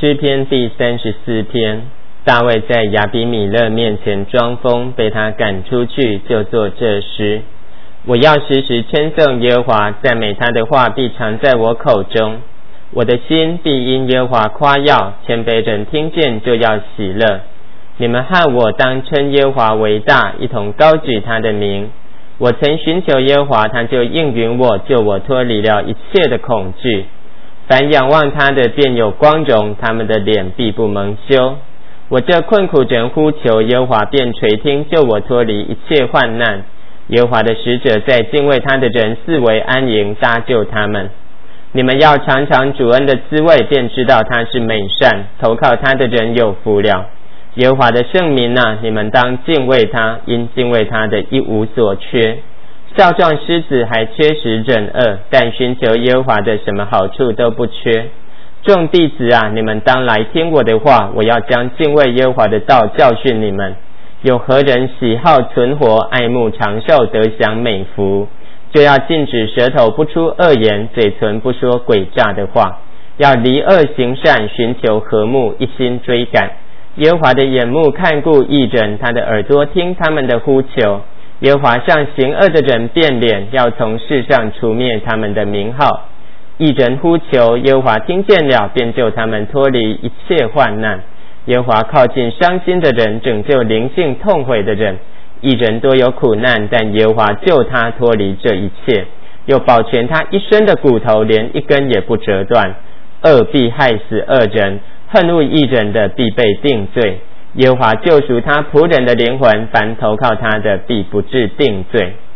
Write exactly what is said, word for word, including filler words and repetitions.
诗篇第三十四篇，大卫在亚比米勒面前装疯，被他赶出去，就作这诗。我要时时称颂耶和华，赞美他的话必常在我口中。我的心必因耶和华夸耀，谦卑人听见就要喜乐。你们和我当称耶和华为大，一同高举他的名。我曾寻求耶和华，他就应允我，救我脱离了一切的恐惧。凡仰望他的便有光荣，他们的脸必不蒙羞。我这困苦人呼求耶和华，便垂听，救我脱离一切患难。耶和华的使者在敬畏他的人四围安营，搭救他们。你们要尝尝主恩的滋味，便知道他是美善，投靠他的人有福了。耶和华的圣民啊，你们当敬畏他，因敬畏他的一无所缺。少壮狮子还缺食忍饿，但寻求耶和华的什么好处都不缺。众弟子啊，你们当来听我的话，我要将敬畏耶和华的道教训你们。有何人喜好存活，爱慕长寿，得享美福？就要禁止舌头不出恶言，嘴唇不说诡诈的话，要离恶行善，寻求和睦，一心追赶。耶和华的眼目看顾义人，他的耳朵听他们的呼求。耶和华向行恶的人变脸，要从世上除灭他们的名号。义人呼求，耶和华听见了，便救他们脱离一切患难。耶和华靠近伤心的人，拯救灵性痛悔的人。义人多有苦难，但耶和华救他脱离这一切，又保全他一生的骨头，连一根也不折断。恶必害死恶人，恨恶义人的必被定罪。耶和华救赎他仆人的灵魂，凡投靠他的必不致定罪。